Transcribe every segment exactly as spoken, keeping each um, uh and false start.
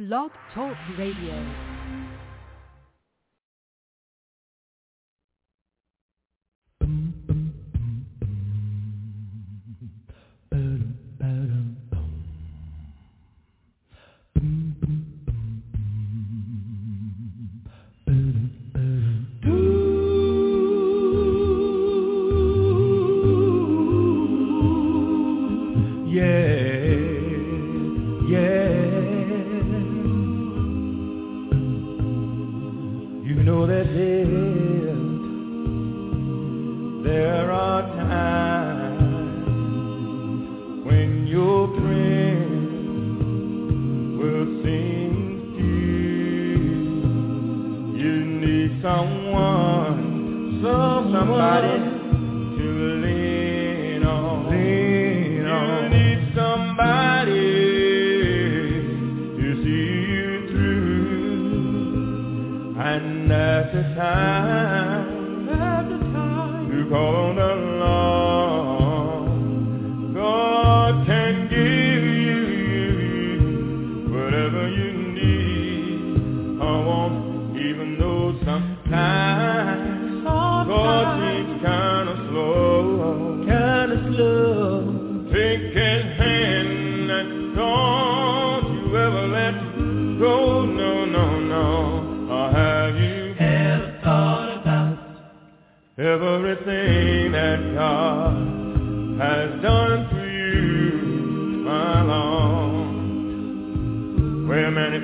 Blog Talk Radio. Everything that God has done for you, my Lord. Wait a minute.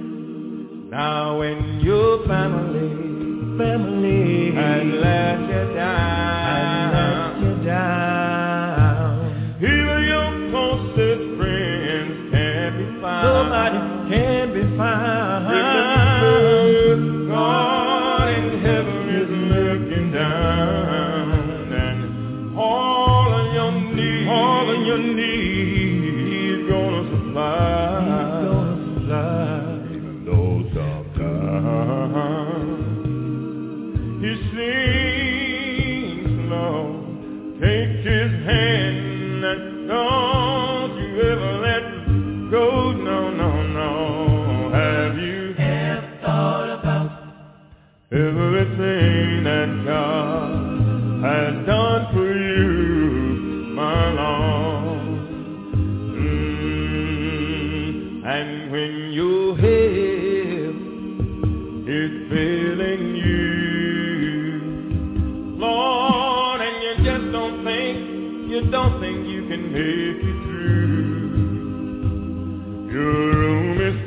Now when your family, family has let you down, has let you down. Even your closest friends can't be found. Nobody can be found. Remember, God in heaven is looking down, and all of your needs, all of your needs, He's gonna supply. He's gonna supply. Even though sometimes He seems slow, take His hand and don't you ever let go. No, no, no. Have you ever thought about everything that God has done for you, my Lord? Mm, and when your head is failing you, Lord, and you just don't think, you don't think you can make it through. Your room is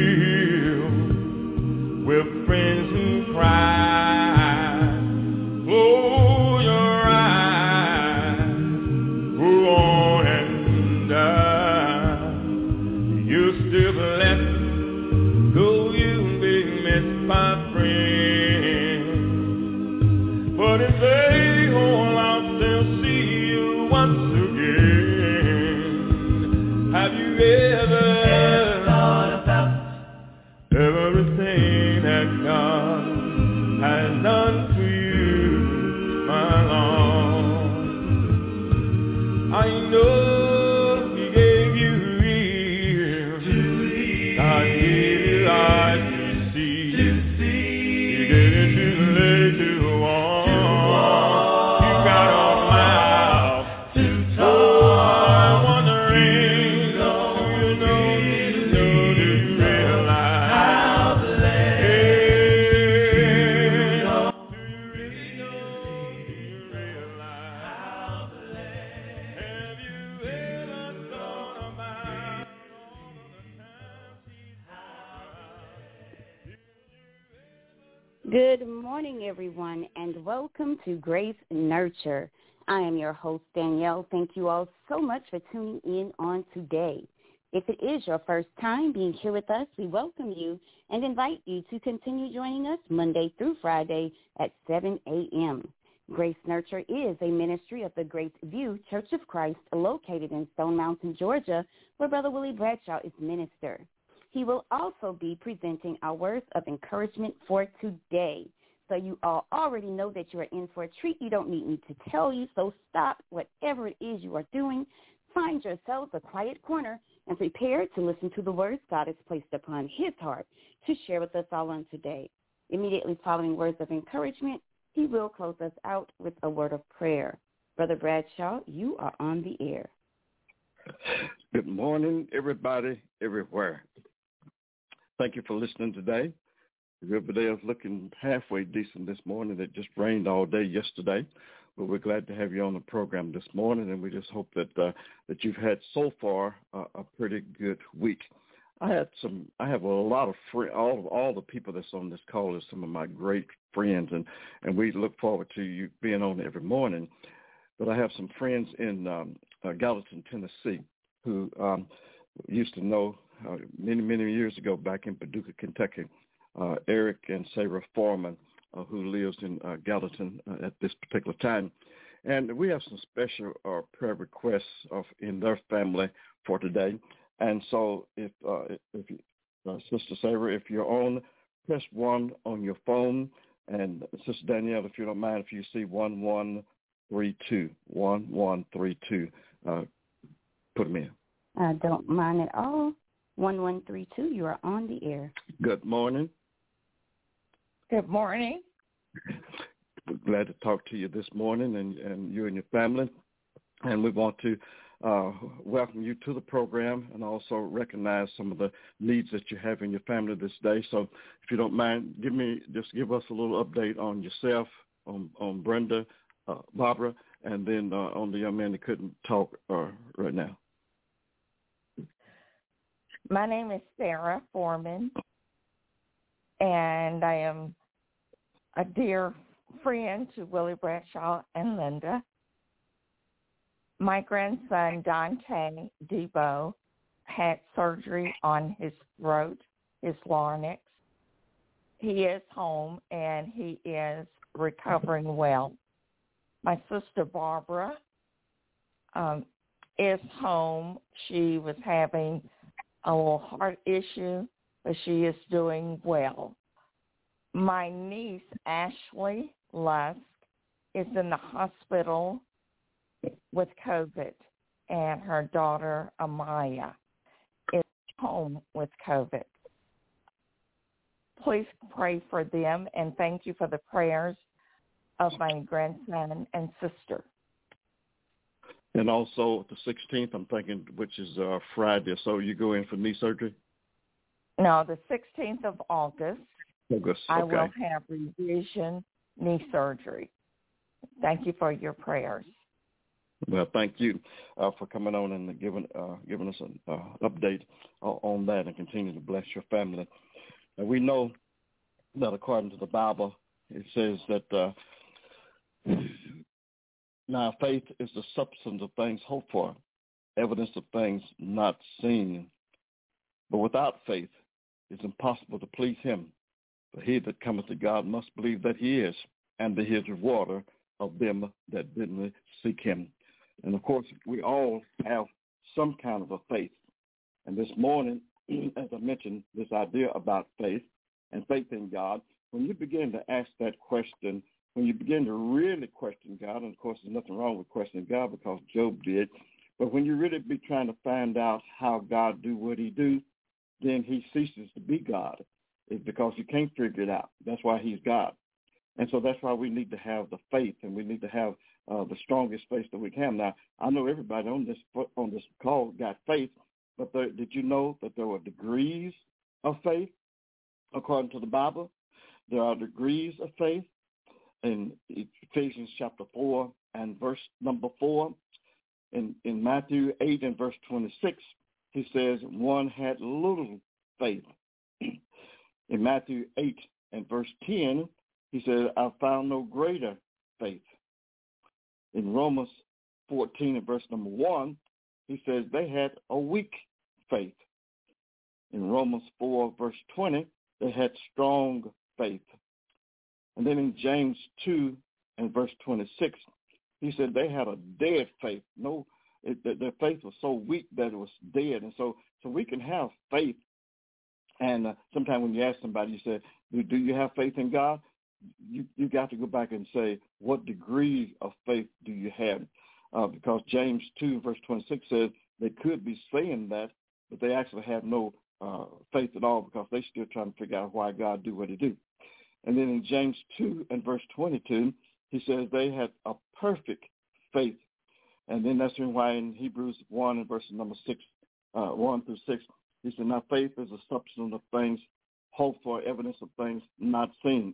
filled with friends who cry. Close your eyes, go on and die. You're still left, though you've been missed by friends. But if they hold out, they'll see you once again. Have you ever thought about everything that God has done for you, my Lord? I know He gave you ears to hear. God gave you eyes to see. To see. He gave you to lay to walk. You got a mouth to talk. I'm wondering, do you know, do you realize how blessed? Do you really know? Do you realize how blessed? Have you ever thought about all of the times He's brought? Good morning, everyone, and welcome to Grace Nurture. I am your host, Danielle. Thank you all so much for tuning in on today. If it is your first time being here with us, we welcome you and invite you to continue joining us Monday through Friday at seven a.m. Grace Nurture is a ministry of the Great View Church of Christ located in Stone Mountain, Georgia, where Brother Willie Bradshaw is minister. He will also be presenting our words of encouragement for today. So you all already know that you are in for a treat. You don't need me to tell you, so stop whatever it is you are doing. Find yourselves a quiet corner and prepare to listen to the words God has placed upon his heart to share with us all on today. Immediately following words of encouragement, he will close us out with a word of prayer. Brother Bradshaw, you are on the air. Good morning, everybody, everywhere. Thank you for listening today. The Riverdale is looking halfway decent this morning. It just rained all day yesterday, but we're glad to have you on the program this morning, and we just hope that uh, that you've had so far uh, a pretty good week. I had some. I have a lot of friends. All of all the people that's on this call are some of my great friends, and, and we look forward to you being on every morning. But I have some friends in um, uh, Gallatin, Tennessee, who um, used to know uh, many, many years ago back in Paducah, Kentucky, uh, Eric and Sarah Foreman, uh, who lives in uh, Gallatin uh, at this particular time. And we have some special uh, prayer requests of, in their family for today. And so if, uh, if you, uh, Sister Sarah, if you're on, press one on your phone. And Sister Danielle, if you don't mind, if you see one one three two, one one three two, uh, put them in. I don't mind at all. one one three two, you are on the air. Good morning. Good morning. We're glad to talk to you this morning, and, and you and your family. And we want to uh, welcome you to the program and also recognize some of the needs that you have in your family this day. So if you don't mind, give me just give us a little update on yourself, on, on Brenda, uh, Barbara, and then uh, on the young man that couldn't talk uh, right now. My name is Sarah Foreman, and I am a dear friend to Willie Bradshaw and Linda. My grandson, Dante Debo, had surgery on his throat, his larynx. He is home, and he is recovering well. My sister, Barbara, um, is home. She was having a little heart issue, but she is doing well. My niece, Ashley Lusk, is in the hospital with COVID, and her daughter, Amaya, is home with COVID. Please pray for them, and thank you for the prayers of my grandson and sister. And also the sixteenth, I'm thinking, which is uh, Friday. So you go in for knee surgery? No, the sixteenth of August, August. I okay. will have revision knee surgery. Thank you for your prayers. Well, thank you uh, for coming on and giving uh, giving us an uh, update uh, on that, and continue to bless your family. And we know that according to the Bible, it says that uh, now faith is the substance of things hoped for, evidence of things not seen. But without faith, it's impossible to please him. For he that cometh to God must believe that he is, and that he is a rewarder of them that diligently seek him. And, of course, we all have some kind of a faith. And this morning, as I mentioned, this idea about faith and faith in God, when you begin to ask that question, when you begin to really question God, and, of course, there's nothing wrong with questioning God because Job did, but when you really be trying to find out how God do what he do, then he ceases to be God. It's because you can't figure it out. That's why he's God. And so that's why we need to have the faith, and we need to have uh, the strongest faith that we can. Now, I know everybody on this on this call got faith, but there, did you know that there were degrees of faith according to the Bible? There are degrees of faith in Ephesians chapter four and verse number four. In, in Matthew eight and verse twenty-six, he says one had little faith. In Matthew eight and verse ten, he says, I found no greater faith. In Romans fourteen and verse number one, he says they had a weak faith. In Romans four verse twenty, they had strong faith. And then in James two and verse twenty-six, he said they had a dead faith. No, it, their faith was so weak that it was dead. And so, so we can have faith. And uh, sometimes when you ask somebody, you say, do, do you have faith in God? You you got to go back and say, what degree of faith do you have? Uh, because James two verse twenty-six says they could be saying that, but they actually have no uh, faith at all because they're still trying to figure out why God do what he do. And then in James two and verse twenty-two, he says they had a perfect faith. And then that's why in Hebrews one and verse number six, uh, one through six, he said, now faith is a substance of things hoped for, evidence of things not seen.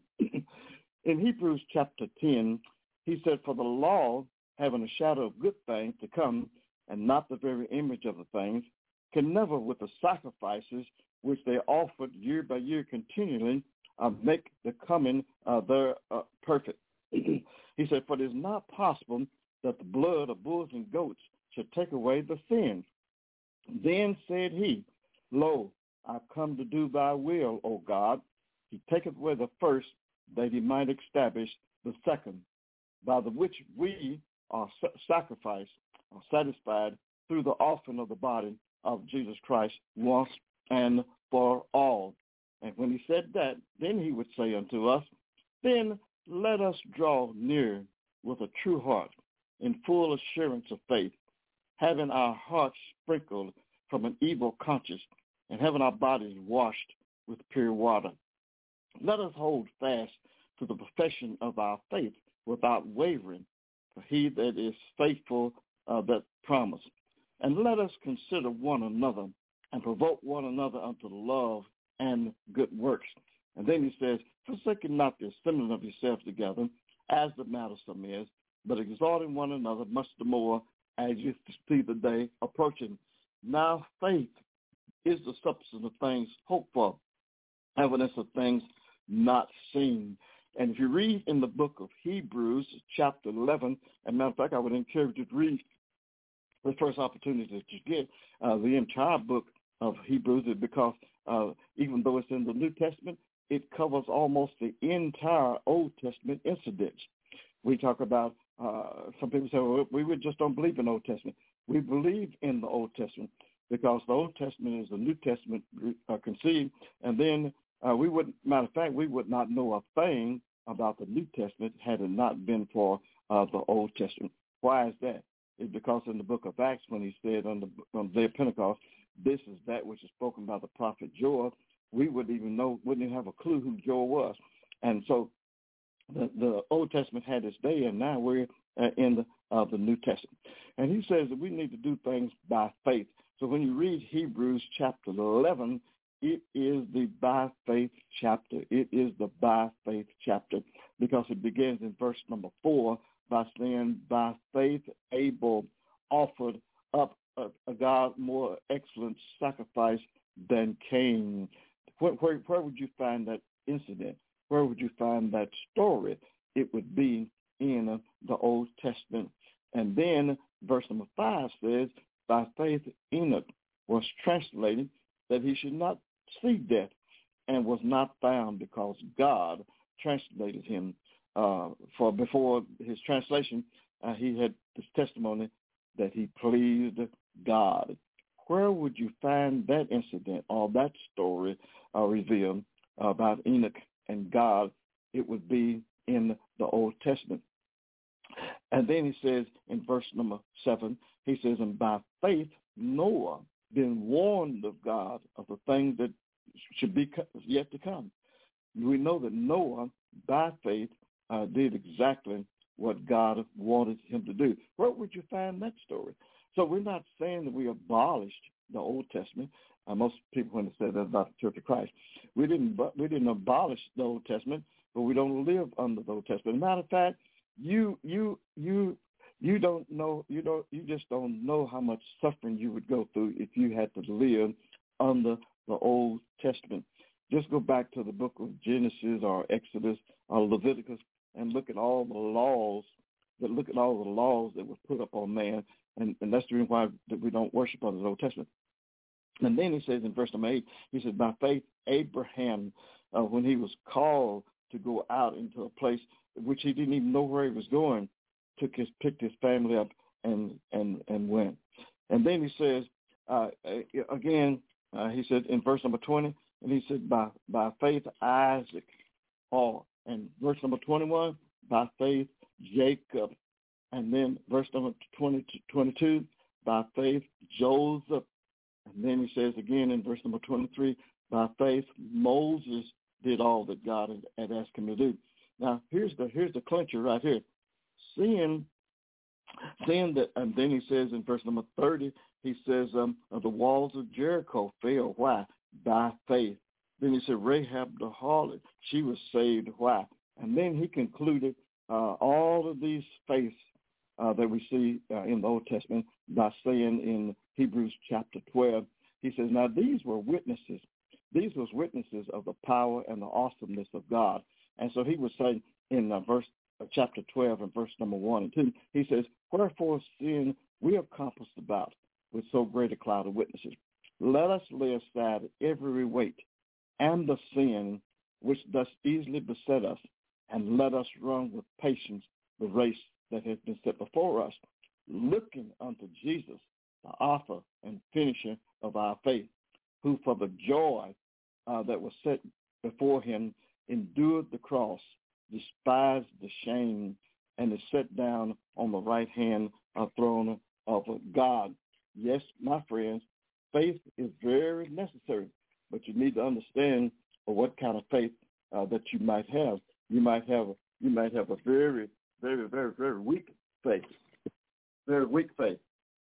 In Hebrews chapter ten, he said, for the law, having a shadow of good things to come, and not the very image of the things, can never with the sacrifices which they offered year by year continually uh, make the coming uh, there uh, perfect. He said, for it is not possible that the blood of bulls and goats should take away the sins. Then said he, lo, I come to do thy will, O God. He taketh away the first, that he might establish the second, by the which we are sacrificed, are satisfied through the offering of the body of Jesus Christ once and for all. And when he said that, then he would say unto us, then let us draw near with a true heart, in full assurance of faith, having our hearts sprinkled from an evil conscience, and having our bodies washed with pure water. Let us hold fast to the profession of our faith without wavering, for he that is faithful uh, that promise. And let us consider one another and provoke one another unto love and good works. And then he says, forsaking not the assembling of yourselves together, as the matter some is, but exhorting one another much the more as you see the day approaching. Now faith is the substance of things hoped for, evidence of things not seen. And if you read in the book of Hebrews, chapter eleven, and matter of fact, I would encourage you to read the first opportunity that you get, uh, the entire book of Hebrews, because uh, even though it's in the New Testament, it covers almost the entire Old Testament incidents. We talk about, uh, some people say, well, we just don't believe in the Old Testament. We believe in the Old Testament because the Old Testament is the New Testament uh, conceived, and then uh, we would, matter of fact, we would not know a thing about the New Testament had it not been for uh, the Old Testament. Why is that? It's because in the book of Acts, when he said on the, on the day of Pentecost, this is that which is spoken by the prophet Joel, we wouldn't even know, wouldn't even have a clue who Joel was. And so the, the Old Testament had its day, and now we're uh, in the, uh, the New Testament. And he says that we need to do things by faith. So when you read Hebrews chapter eleven, it is the by faith chapter. It is the by faith chapter because it begins in verse number four by saying, by faith Abel offered up a, a God more excellent sacrifice than Cain. Where, where, where would you find that incident? Where would you find that story? It would be in uh, the Old Testament. And then verse number five says, by faith Enoch was translated that he should not see death, and was not found because God translated him. Uh, for before his translation, uh, he had this testimony that he pleased God. Where would you find that incident or that story uh, revealed uh, about Enoch and God? It would be in the Old Testament. And then he says in verse number seven, he says, and by faith Noah, being warned of God of the things that should be yet to come. We know that Noah, by faith, uh, did exactly what God wanted him to do. Where would you find that story? So we're not saying that we abolished the Old Testament. Uh, most people, when they say that about the Church of Christ, we didn't. We didn't abolish the Old Testament, but we don't live under the Old Testament. As a matter of fact, you, you, you. You don't know, you don't, you just don't know how much suffering you would go through if you had to live under the Old Testament. Just go back to the book of Genesis or Exodus or Leviticus and look at all the laws, that look at all the laws that were put up on man, and, and that's the reason why that we don't worship under the Old Testament. And then he says in verse number eight, he says, by faith Abraham, uh, when he was called to go out into a place which he didn't even know where he was going, took his, picked his family up and, and, and went. And then he says, uh, again, uh, he said in verse number twenty, and he said, by, by faith, Isaac, or, and verse number twenty-one, by faith, Jacob. And then verse number twenty, twenty-two, by faith, Joseph. And then he says again in verse number twenty-three, by faith, Moses did all that God had, had asked him to do. Now, here's the here's the clincher right here. Seeing, seeing that, and then he says in verse number thirty, he says, um, the walls of Jericho fell. Why? By faith. Then he said, Rahab the harlot, she was saved. Why? And then he concluded uh, all of these faiths uh, that we see uh, in the Old Testament by saying in Hebrews chapter twelve, he says, now these were witnesses. These was witnesses of the power and the awesomeness of God. And so he would say in uh, verse uh, chapter twelve and verse number one and two, he says, wherefore seeing we are compassed about with so great a cloud of witnesses, let us lay aside every weight and the sin which does easily beset us, and let us run with patience the race that has been set before us, looking unto Jesus, the author and finisher of our faith, who for the joy uh, that was set before him endured the cross, despised the shame, and is set down on the right hand of the throne of God. Yes, my friends, faith is very necessary, but you need to understand what kind of faith uh, that you might have. You might have you might have a very, very, very, very weak faith, very weak faith.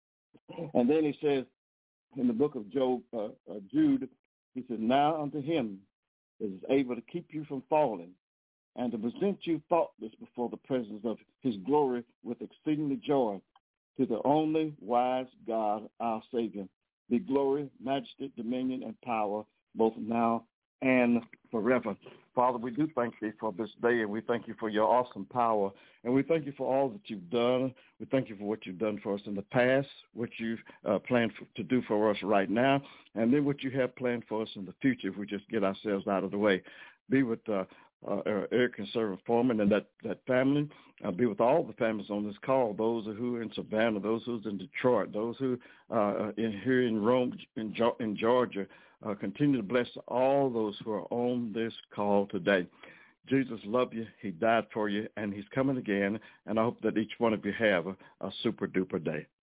And then he says in the book of Job, uh, uh, Jude, he says, now unto him that is able to keep you from falling and to present you faultless before the presence of his glory with exceedingly joy, to the only wise God, our Savior, be glory, majesty, dominion, and power, both now and forever. Father, we do thank thee for this day, and we thank you for your awesome power, and we thank you for all that you've done. We thank you for what you've done for us in the past, what you've uh, planned for, to do for us right now, and then what you have planned for us in the future if we just get ourselves out of the way. Be with uh, uh, Eric and Servant Foreman and that, that family. Uh, be with all the families on this call, those who are in Savannah, those who's in Detroit, those who uh, are in, here in Rome, in, in Georgia. Uh, continue to bless all those who are on this call today. Jesus loved you. He died for you, and he's coming again. And I hope that each one of you have a, a super-duper day.